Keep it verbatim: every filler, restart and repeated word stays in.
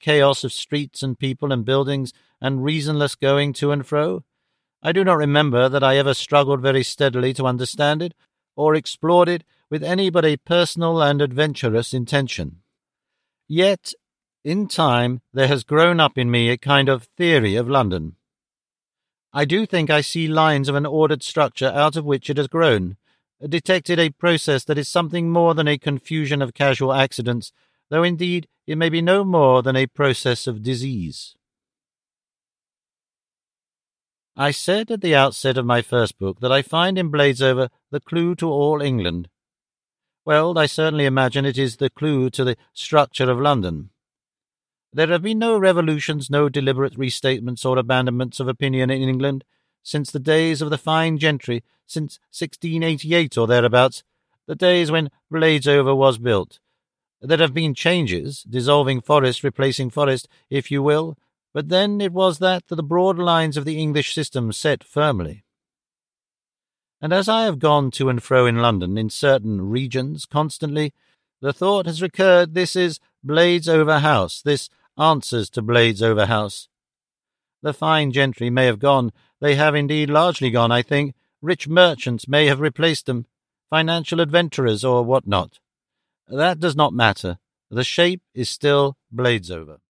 chaos of streets and people and buildings and reasonless going to and fro? I do not remember that I ever struggled very steadily to understand it, or explored it with any but a personal and adventurous intention. Yet, in time, there has grown up in me a kind of theory of London. I do think I see lines of an ordered structure out of which it has grown, detected a process that is something more than a confusion of casual accidents, though indeed it may be no more than a process of disease. I said at the outset of my first book that I find in Bladesover the clue to all England. Well, I certainly imagine it is the clue to the structure of London. There have been no revolutions, no deliberate restatements or abandonments of opinion in England since the days of the fine gentry, since sixteen eighty-eight or thereabouts, the days when Bladesover was built. There have been changes, dissolving forest, replacing forest, if you will, but then it was that the broad lines of the English system set firmly. And as I have gone to and fro in London, in certain regions, constantly, the thought has recurred, this is Bladesover House, this answers to Bladesover House. The fine gentry may have gone, they have indeed largely gone, I think. Rich merchants may have replaced them, financial adventurers or what not. That does not matter. The shape is still Bladesover.